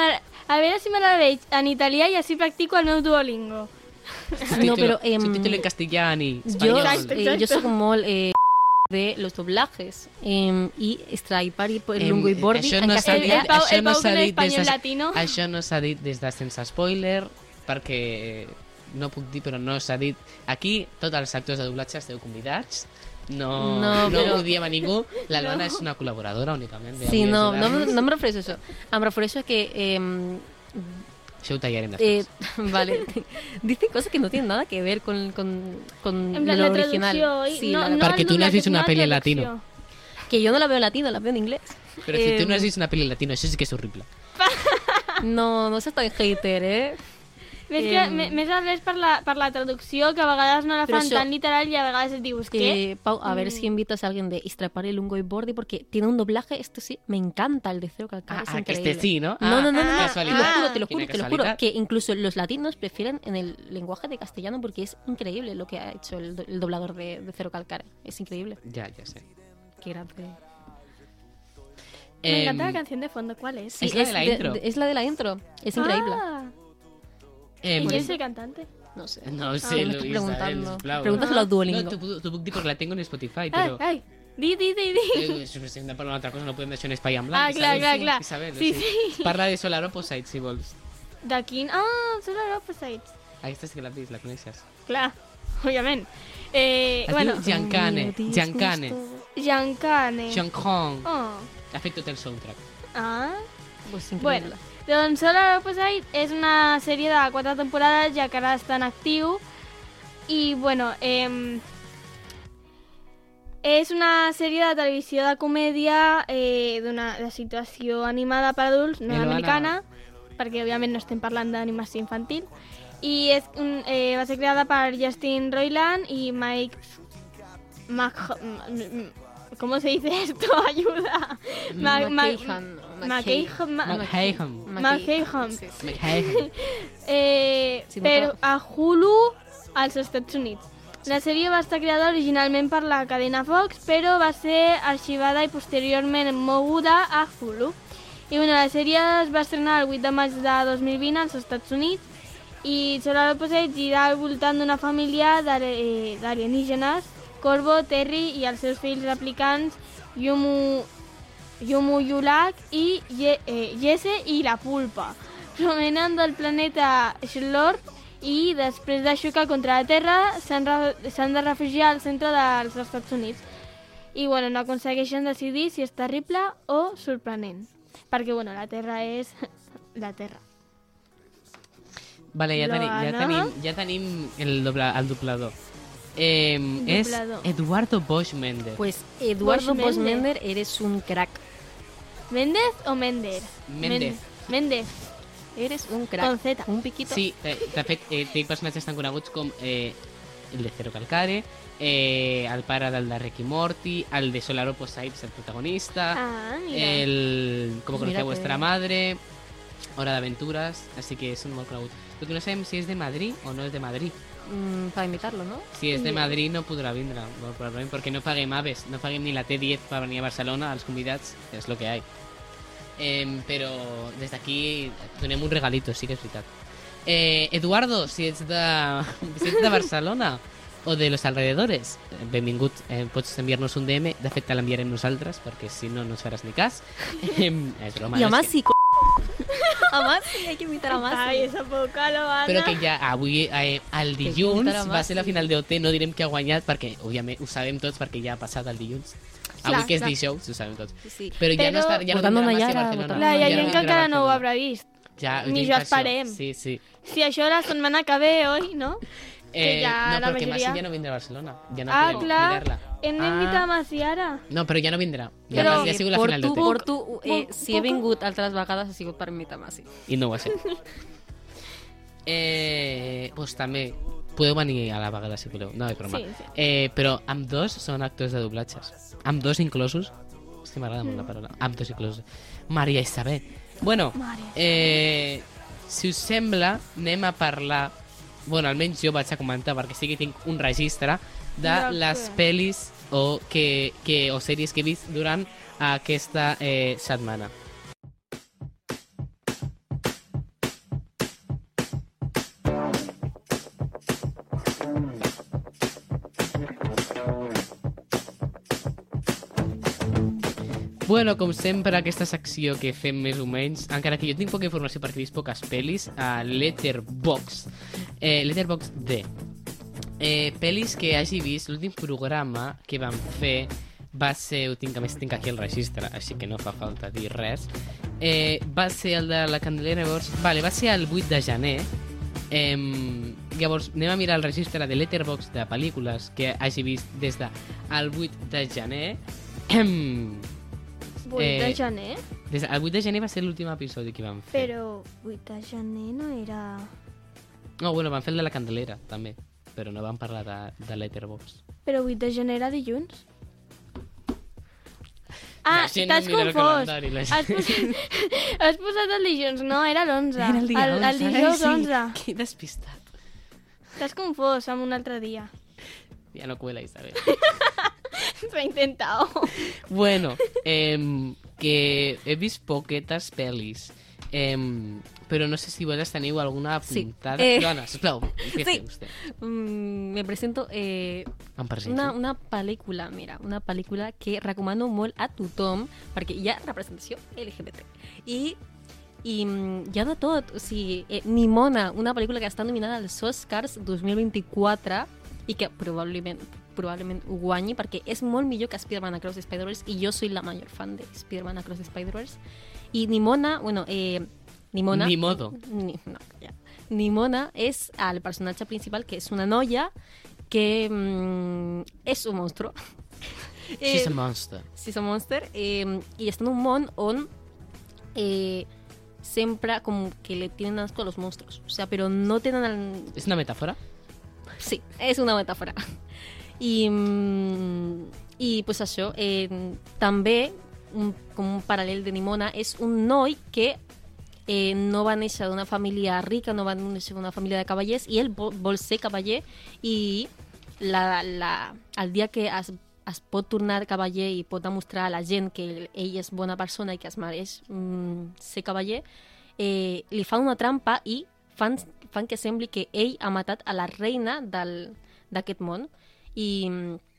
A veure si me la veig en italià i així practico el meu Duolingo. No, però... Eh, Subtítulo en castellano, jo, español. Exacte, eh, exacte. jo soc molt eh, de los doblajes eh, i Striper i el Em, Lungo i Bordi això en no s'ha castellà. dit, El Pau- això el no Pau s'ha con dit español des de, latino. això no s'ha dit des de sense spoiler, perquè no puc dir, però no s'ha dit. Aquí tots els actors de doblatge esteu convidats. No, No, no, però- ho diem a ningú. La Luana és una col·laboradora únicament. Sí, no, no, no me refereixo a això. Em refereixo a que... Eh, Això ho tallarem eh, després. vale, dicen cosas que no tienen nada que ver con, con, con En plan, lo la original. traducció. i Sí, no, la- no Perquè el tu no has doblatge, vist una sinó la pel·li en traducció. latino. Que yo no la veo en latino, la veo en inglés. Però si Eh, tu no has vist una pel·li en latino, això sí que és horrible. No, no seas tan hater, eh? Més, Em, que, me- més a res per la, per la traducció, que a vegades no la Però fan això- tan literal i a vegades et dius, què? Eh, Pau, a Mm. ver si invitas a alguien de Istrapar y Lungo y Bordi porque tiene un doblaje, este sí, me encanta el de Cero Calcar, Ah, es ah, que increíble. este sí, ¿no? No, no, no, no, Ah, no, te lo casualidad. juro, te lo Quina juro, te lo juro, casualidad. que incluso los latinos prefieren en el lenguaje de castellano porque es increíble lo que ha hecho el, do- el doblador de, de Cero Calcar, es increíble. Ja, ja sé. Qué grande. Me encanta Em, la canción de fondo, ¿cuál es? Sí. Es la de la intro. es la de la intro, es increíble. Ah, em, ¿y quién es el cantante? No sé. No Ah, sé, me estoy Luisa, preguntando. sisplau. Pregúntaselo a Duolingo. No, t'ho puc- t'ho puc dir perquè la tengo en Spotify, Ai, però... ai, di, di, di, di. Eh, si hem de parlar d'una altra cosa, no podem deixar un espai en blanc. Ah, clar, Isabel. clar, clar. Isabel, Sí, o sigui, sí. Parla de Solar Opposite, si vols. De quin? Ah, Solar Opposites. Aquesta sí que l'has vist, la coneixes. Clar, òbviament. Eh, Es bueno, diu Giancane, Giancane, Giancane. Giancone. Oh. Ha fet tot el soundtrack. Ah. Pues increíble. Bueno, doncs Solar Opposite és una sèrie de quatre temporades, ja que ara està en actiu. I, bueno, eh, és una sèrie de televisió de comèdia eh, d'una de situació animada per adults, Hello, nord-americana, perquè òbviament no estem parlant d'animació infantil. I és, un, eh, va ser creada per Justin Roiland i Mike Mac... ¿Cómo se dice esto? Ayuda. Ma- ma- McKahan, McKahan. Ma- McHayham. McKahan. Sí, sí. McHayham. Eh, Sí, per no a Hulu als Estats Units. La sèrie va estar creada originalment per la cadena Fox, però va ser arxivada i posteriorment moguda a Hulu. I bueno, la sèrie es va estrenar el vuit de maig de dos mil vint als Estats Units i Solar Opposite gira al voltant d'una família d'are- eh, d'alienígenes, Corvo, Terry i els seus fills replicants Yumu, Yumu Yulak i Ye, eh, Jesse i la Pulpa. Provenen del planeta Shlord i després de xocar contra la Terra s'han re- s'han de refugiar al centre dels Estats Units. I bueno, no aconsegueixen decidir si és terrible o sorprenent. Perquè bueno, la Terra és la Terra. Vale, ja tenim, ja Loana. tenim, ja tenim el, dobla, el doblador. Eh, és Doblador. Eduardo Bosch Méndez. Pues Eduardo Bosch Bosch Méndez. Méndez, eres un crack. ¿Méndez o Méndez? Méndez. Méndez. Eres un crack. Con Z. Un piquito. Sí, de, de fet, eh, té personatges tan coneguts com eh, el de Zero Calcare, eh, el pare del de Rick i Morty, el de Solar Opposite, el protagonista, Ah, mira. el Como Pues conocía mira vuestra que- madre, Hora d'aventuras, així que són molt coneguts. Tot no sabem si és de Madrid o no és de Madrid. Mm, para imitarlo, ¿no? Si és de Sí. Madrid no podrà vindre, molt probablement, perquè no paguem aves, no paguem ni la T diez per venir a Barcelona, als convidats, és lo que hay. Eh, però des d'aquí donem un regalito, sí que és veritat. Eh, Eduardo, si ets de, si ets de Barcelona o de los alrededores, eh, benvingut, eh, pots enviar-nos un D M, de fet te l'enviarem nosaltres, perquè si no, no ens faràs ni cas. Eh, és broma, Y a no és Masi, co- a Masi, hay que imitar a Masi. Ai, esa poca lo van Però que ja avui, eh, el Que dilluns, comptarà va ser la Masi. final d'O T, no direm que ha guanyat, perquè, òbviament, ho sabem tots, perquè ja ha passat el dilluns. Avui Clar, que és clar. dijous, ho sabem tots. Sí. Però ja no Però- està, ja no Votando vindrà Masi a Nayara, Barcelona. votando La Ja hi ha no gent que vindrà a encara no ho Barcelona. haurà vist. Ja, Ni dic jo això. esperem. Sí, sí. Si això la setmana que ve, oi, no? Eh, ja no, la perquè majoria- Masi ja no vindrà a Barcelona. Ja no Ah, podem clar. mirar-la. Hem Ah. d'invitar a Masi ara. No, però ja no vindrà. Ja, Però- Masi ja ha sigut la por final tu, d'O T. por tu, eh, Poc- si he poc- vingut altres vegades ha sigut per imitar Masi. I no ho va ser. eh, pues també podeu venir a la vegada si voleu, no és broma. Sí, sí. Eh, però amb dos són actors de doblatges. Amb dos inclosos. És que m'agrada molt la paraula. Amb dos inclosos. Maria Isabel. Bueno, Maria eh, si us sembla, anem a parlar... Bueno, almenys jo vaig a comentar, perquè sí que tinc un registre de De les què? pel·lis o, que, que, o sèries que he vist durant aquesta eh, setmana. Bueno, com sempre, aquesta secció que fem més o menys, encara que jo tinc poca informació perquè he vist poques pel·lis, a Letterboxd. Eh, Letterboxd D. Eh, pel·lis que hagi vist, l'últim programa que vam fer va ser, ho tinc, a més tinc aquí el registre, així que no fa falta dir res, eh, va ser el de la Candelera, llavors, vale, va ser el vuit de gener, eh, llavors anem a mirar el registre de Letterboxd de pel·lícules que hagi vist des del vuit de gener. vuit de gener? Des del vuit de gener va ser l'últim episodi que vam fer. Però vuit de gener no era... No, bueno, vam fer el de la Candelera, també, però no vam parlar de, de Letterboxd. Però vuit de gener era dilluns? Ah, La gent no t'has mira el confós. calendari, la Has gent. posat, has posat el dilluns, no, era l'onze. Era el dia el, el onze. dijous Ai, onze. sí. Que despistat. T'has confós amb un altre dia. Ja no cuela, Isabel. S'ha intentat. Bueno, eh, que he vist poquetes pel·lis, eh, però no sé si vosaltres teniu alguna apuntada. Sí, eh, Dona, sisplau, què sí. feu vostè? Mm, me presento eh, Em presento. una, una pel·lícula, mira, una pel·lícula que recomano molt a tothom perquè hi ha representació L G B T. I, i mm, hi ha de tot. O sigui, eh, Nimona, una pel·lícula que està nominada als Oscars dos mil vint-i-quatre i que probablement probablement ho guanyi perquè és molt millor que Spider-Man Across the Spider-Verse i jo soy la major fan de Spider-Man Across the Spider-Verse. I Nimona, bueno, eh, Nimona... Ni modo. Ni, no, ja. Nimona és el personatge principal, que és una noia que mm, és un monstru. She's a monster. She's a monster. Eh, I està en un món on eh, sempre com que le tienen asco a los monstruos. O sea, pero no tenen el... És una metàfora? Sí, és una metàfora. I, mm, i pues això, eh, també, un, com un paral·lel de Nimona, és un noi que eh, no va néixer d'una família rica, no va néixer d'una família de cavallers, i ell vol, vol ser cavaller, i la, la, el dia que es, es pot tornar cavaller i pot demostrar a la gent que ell és bona persona i que es mereix mm, ser cavaller, eh, li fan una trampa i fan, fan que sembli que ell ha matat a la reina del, d'aquest món. I,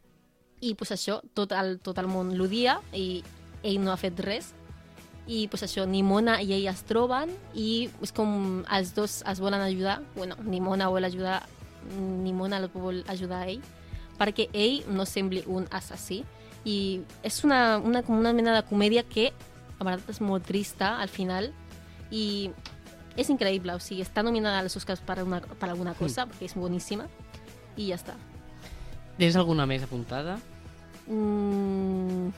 i pues això, tot el, tot el món l'odia i ell no ha fet res. I pues això, Nimona i ell es troben i és com els dos es volen ajudar. Bueno, Nimona vol ajudar, Nimona el vol ajudar a ell perquè ell no sembli un assassí. I és una, una, com una mena de comèdia que a vegades és molt trista al final i és increïble. O sigui, està nominada als Oscars per, una, per alguna cosa, mm. perquè és boníssima i ja està. Tens alguna més apuntada? Mm...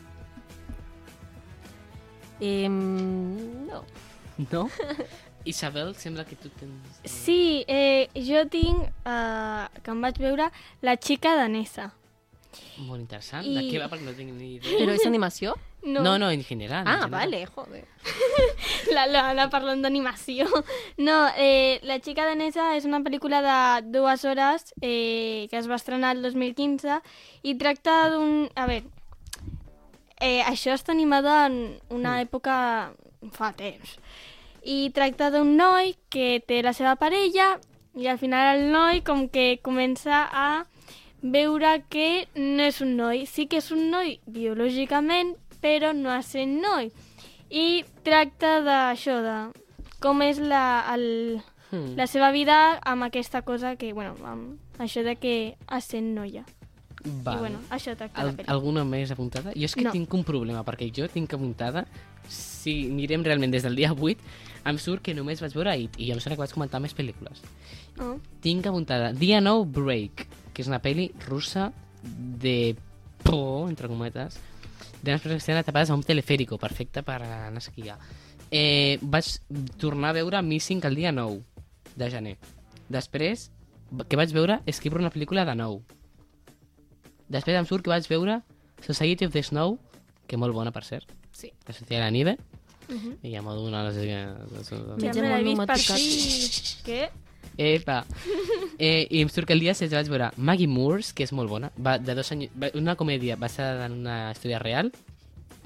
Eh, no. No? Isabel, sembla que tu tens... Sí, eh, jo tinc, eh, que em vaig veure, La xica danesa. Molt interessant. I- De què va? Perquè no tinc ni idea. Però és animació? No, No, no, en general. en Ah, general. vale, joder. La Lola parlant d'animació. No, eh, La xica danesa és una pel·lícula de dues hores eh, que es va estrenar el dos mil quinze i tracta d'un... A veure, eh, això està animada en una època fa temps. I tracta d'un noi que té la seva parella i al final el noi com que comença a veure que no és un noi. Sí que és un noi biològicament, però no és un noi. I tracta d'això, de com és la, el, Hmm. la seva vida amb aquesta cosa que, bueno, amb això de que és sent noia. Val. I bueno, això tracta Al, la pel·lícula. alguna més apuntada? Jo és que No. tinc un problema, perquè jo tinc apuntada, si mirem realment des del dia vuit, em surt que només vaig veure It, i em sembla que vaig comentar més pel·lícules. Oh. Tinc apuntada Dia nou Break, que és una pel·li russa de por, entre cometes, de unes persones que estan atrapades a un teleférico, perfecte per anar a esquiar. Eh, vaig tornar a veure Missing el dia nou de gener. Després, que vaig veure Escriure una pel·lícula de nou. Després em surt que vaig veure Society of the Snow, que molt bona, per cert. Sí. La Societat de la Nieve. Uh -huh. I ja m'ho donar... No sé què... Ja Ja me l'he molt vist per nomaticat. ti. Què? Epa. Eh, I em surt que el dia setze vaig veure Maggie Moores, que és molt bona, va de dos anys, va, una comèdia basada en una història real,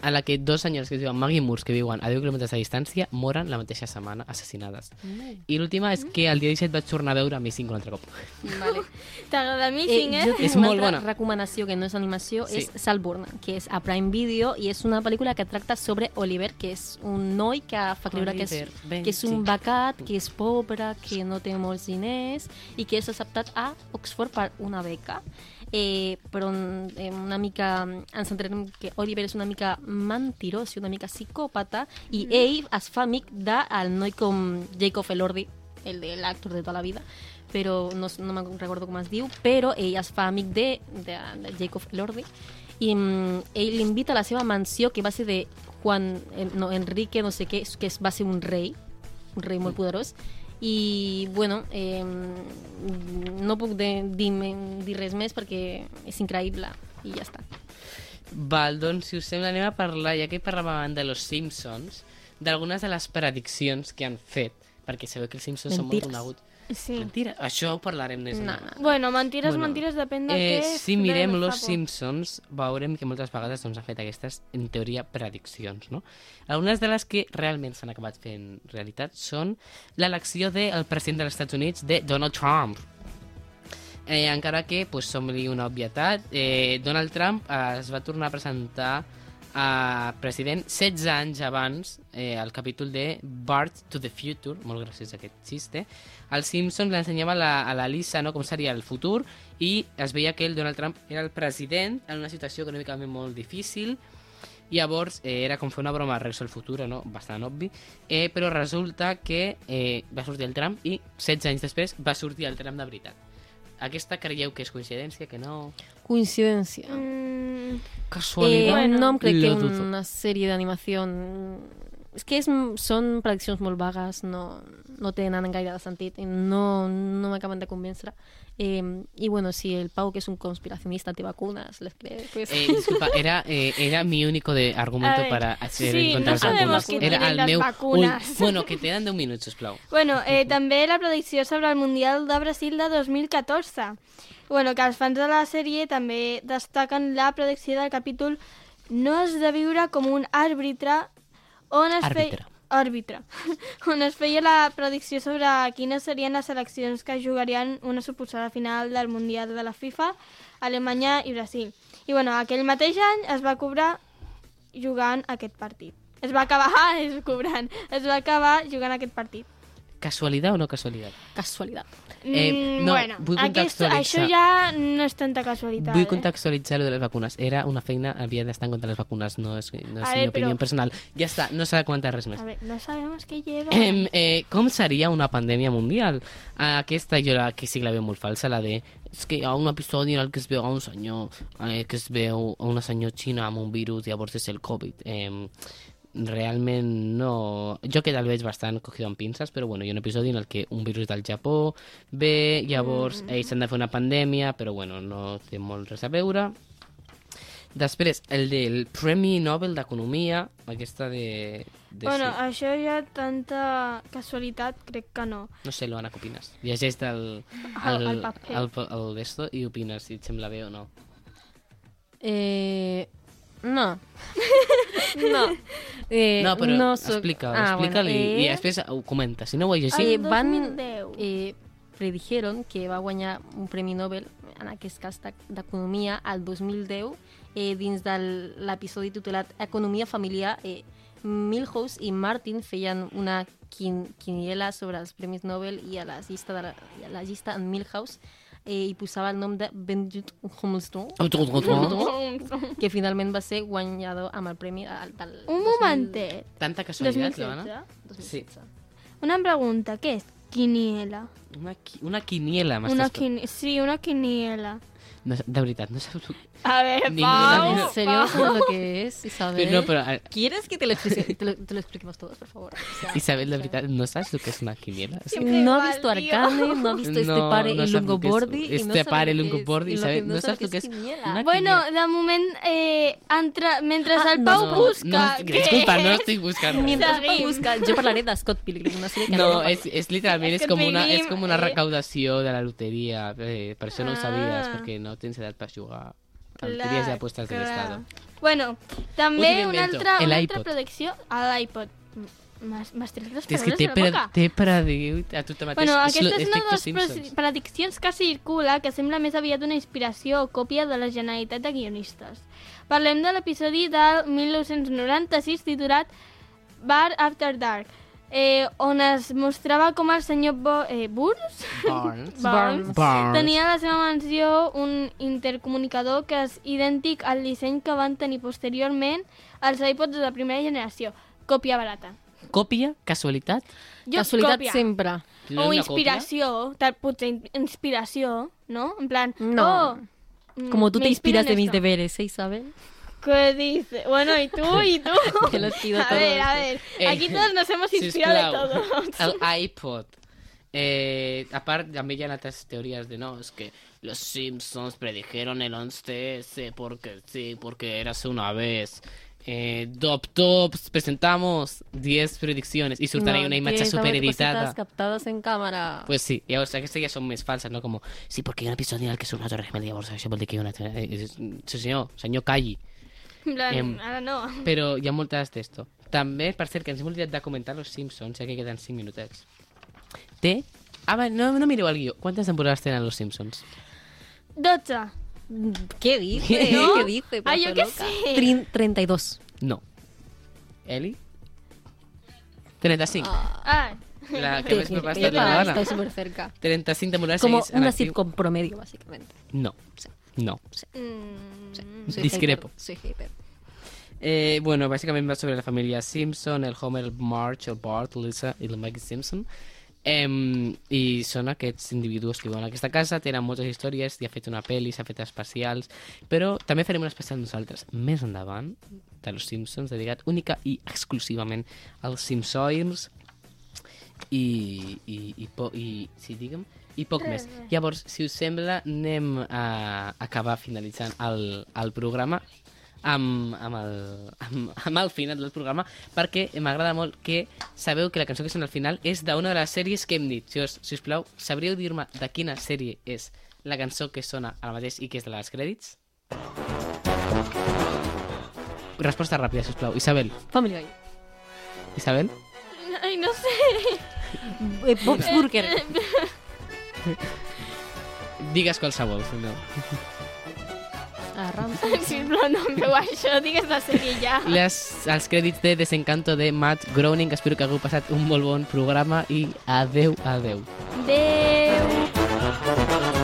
a la que dos senyors que es diuen Maggie Moores, que viuen a deu quilòmetres de distància, moren la mateixa setmana assassinades. Mm. I l'última és que el dia disset vaig tornar a veure Missing un altre cop. Vale. T'agrada Missing, eh? Jo tinc És una molt altra bona. recomanació que no és animació, Sí. és Saltburn, que és a Prime Video i és una pel·lícula que tracta sobre Oliver, que és un noi que fa creure que és, Oliver, que és un sí. becat, que és pobre, que no té molts diners i que és acceptat a Oxford per una beca. Eh, però eh, una mica ens entenem que Oliver és una mica mentirós i una mica psicòpata i mm. ell es fa amic del noi com Jacob Elordi, el de l'actor de tota la vida, però no, no me'n recordo com es diu, però ell es fa amic de, de, de Jacob Elordi i mm, ell l'invita a la seva mansió que va ser de Juan, eh, no, Enrique no sé què, que es, va ser un rei un rei molt poderós i bueno eh, no puc de, dir, dir res més perquè és increïble i ja està. Val, doncs si us sembla anem a parlar, ja que parlàvem de los Simpsons, d'algunes de les prediccions que han fet, perquè sabeu que els Simpsons són molt Mentires. coneguts. Sí. Mentira, això ho parlarem més No, endavant. no. Bueno, mentires, Bueno, mentires, depèn de Eh, què... si mirem de- Los fa por. Simpsons, veurem que moltes vegades doncs, han fet aquestes, en teoria, prediccions. No? Algunes de les que realment s'han acabat fent realitat són l'elecció del president dels Estats Units, de Donald Trump. Eh, encara que pues, som-li una obvietat, eh, Donald Trump eh, es va tornar a presentar a president setze anys abans, eh, al capítol de Birth to the Future, molt graciós aquest xiste. Els Simpsons l'ensenyava la, a la Lisa, no?, com seria el futur, i es veia que el Donald Trump era el president en una situació econòmicament molt difícil. Llavors eh, era com fer una broma res al futur, no?, bastant obvi, eh, però resulta que eh, va sortir el Trump i setze anys després va sortir el Trump de veritat. Aquesta creieu que és coincidència, que no? Coincidència. Mm, Eh, Casualitat? Bueno, no em crec que lo dudo. una sèrie d'animació... És que és, són prediccions molt vagues, no, no tenen gaire de sentit i no, no m'acaben de convèncer. Eh, I bueno, si el Pau, que és un conspiracionista, té vacunes, les cree, pues... Eh, disculpa, era, eh, era mi único de argumento A ver, para hacer sí, en contra no las sabemos vacunas. qué Era tienen el las meu vacunas. ul- Bueno, que tenen deu minuts, sisplau. Bueno, eh, també la predicció sobre el Mundial de Brasil de dos mil catorze. Bueno, que els fans de la sèrie també destaquen la predicció del capítol No has de viure com un àrbitre on es Àrbitre. feia... Àrbitre. on es feia la predicció sobre quines serien les seleccions que jugarien una suposada final del Mundial de la FIFA, Alemanya i Brasil. I bueno, aquell mateix any es va cobrar jugant aquest partit. Es va acabar es cobrant. Es va acabar jugant aquest partit. Casualitat o no casualitat? Casualitat. Eh, Mm, no, bueno, vull aquest, contextualitzar. això ja no és tanta casualitat. Vull eh? contextualitzar lo de les vacunes. Era una feina, havia d'estar en contra de les vacunes, no és, no és A mi ver, opinió però- personal. Ja està, no s'ha de comentar res més. A ver, no sabemos qué lleva. Eh, eh, com seria una pandèmia mundial? Eh, aquesta jo la, que sí que la veu molt falsa, la de és que hi ha un episodi en el que es veu a un senyor eh, que es veu a una senyor xina amb un virus i llavors és el Covid. Eh, realment no... Jo que el veig bastant cogido amb pinces, però bueno, hi ha un episodi en el que un virus del Japó ve, llavors mm. ells han de fer una pandèmia, però bueno, no té molt res a veure. Després, el del Premi Nobel d'Economia, aquesta de... de Bueno, sí. això ja tanta casualitat crec que no. No sé, Luana, què opines? Llegeix el, El- el, el paper. el, el d'esto i opines si et sembla bé o no. Eh, no. no. Eh, No, però no soc... explica, Ah, explica-li bueno, i eh, després ho comenta. Si no ho he llegit... Eh, El van, dos mil deu. eh, predijeron que va guanyar un Premi Nobel, en aquest cas d'e- d'Economia, al dos mil deu, eh, dins de l'episodi titulat Economia familiar. Eh, Milhouse i Martin feien una quin quiniela sobre els Premis Nobel i a la llista, de la, a la llista en Milhouse eh, hi posava el nom de Benjamin Hummelstone, que finalment va ser guanyador amb el premi del, del Un dos mil momentet. Tanta dos casualitat, mil setze. Luana? dos mil Sí. setze. Una pregunta, què és quiniela? Una, qui- una quiniela, Una m'estàs... quini... Sí, una quiniela. No, de veritat, no saps... A ver, Ninguna Pau, vida. ¿En serio no sabes lo que es, Isabel? No, però, eh, ¿Quieres que te lo, explique- te lo, te lo expliquemos todos, por favor? O sea, Isabel, de o sea, veritat, no saps el que és una quiniela? Sí. Siempre no ha igual, visto tío. Arcane, no ha visto este No, pare no y sabe Lungo lo que es- Bordi. y este no sabe pare lo y que Lungo es- Bordi, y lo sabe- que no sabes lo que es quiniela. una- Bueno, de moment, eh, entra... mentre Ah, el no, Pau no, busca... no, què disculpa, no és, estic buscant res. Mientras Pau Seguim. busca, yo hablaré de Scott Pilgrim, una serie que No, a mí me és, és literalment, és Scott com, una, és Pilgrim, com una eh. recaudació de la loteria. Eh, per això no ho sabies, Ah. perquè no tens edat per jugar. tonterías ya puestas del clar. Estado. Bueno, també Últim una invento, altra, el una iPod. altra predicció a l'iPod. M'has m'has tret les És que paraules t'he de la per, boca. t'he predit a tu mateix. Bueno, És lo- aquesta és una efecto de les Simpsons. pre- prediccions que circula, que sembla més aviat una inspiració o còpia de la Generalitat de Guionistes. Parlem de l'episodi del mil nou-cents noranta-sis titulat Bar After Dark, eh, on es mostrava com el senyor Bo eh, Burns, Barnes. Barnes Barnes. tenia a la seva mansió un intercomunicador que és idèntic al disseny que van tenir posteriorment els iPods de la primera generació. Còpia barata. Còpia? Casualitat? Jo, Casualitat còpia. sempre. No O és una inspiració, tal, potser in- inspiració, ¿no? En plan, No. oh, mm, Como tú me te inspiras inspiro de en mis esto. deberes, ¿eh, Isabel? ¿Qué dice? Bueno, ¿y tú? ¿Y tú? Que los pido a todos. ver, a ver, Eh, aquí todos nos hemos inspirado de sisplau, todos. El iPod. Eh, a part, també hi ha altres teories de no, es que los Simpsons predijeron el once ese porque sí, porque érase una vez. Eh, Top Tops, presentamos diez predicciones i surtarà No, una imatge tienes que haber supereditada. cositas captadas en cámara. Pues sí, llavors aquestes ja són més falses, no? Com, sí, perquè hi ha un episodi en el que surt una torre gemella, llavors això vol dir que hi ha una... Eh, eh, Sí, senyor, senyor, calli. En plan, Em, ara no. Però hi ha moltes d'esto. També, per cert, que ens hem oblidat de comentar los Simpsons, ja que queden cinc minutets. Té... Ah, va, no, no mireu el guió. Quantes temporades tenen los Simpsons? dotze. ¿Qué dice? ¿No? ¿Qué dice? Ah, yo Pedazo qué loca? sé. Trin- treinta y dos. No. Eli? trenta-cinc. Ah, La que més Qué- me qué va pena, estar la Estoy dona. súper cerca. trenta-cinc temporades Como seguís en una actiu. sitcom promedio, básicamente. No. No. mm, Soy Discrepo. hater, Soy hater. Eh, bueno, bàsicament va sobre la família Simpson, el Homer, el Marge, el Bart, Lisa i la Maggie Simpson. Em, I són aquests individus que viuen en aquesta casa, tenen moltes històries, ja ha fet una pel·li, s'ha fet especials, però també farem un especial nosaltres més endavant de los Simpsons, dedicat única i exclusivament als Simpsons i, i, i, po, i, sí, digue'm, i poc més. Llavors, si us sembla, anem a acabar finalitzant el, el programa amb, amb, el, amb, amb el final del programa, perquè m'agrada molt que sabeu que la cançó que sona al final és d'una de les sèries que hem dit. Si us, si us plau, sabríeu dir-me de quina sèrie és la cançó que sona ara mateix i que és de les crèdits? Resposta ràpida, si us plau. Isabel. Family Guy. Isabel? Ay, no sé. Eh, Bob's Burger. Digues qualsevol, si no. Arran. Sisplau, no em feu això, digues la sèrie ja. Les, els crèdits de Desencanto de Matt Groening. Espero que hagueu passat un molt bon programa i adeu, adeu. Adéu.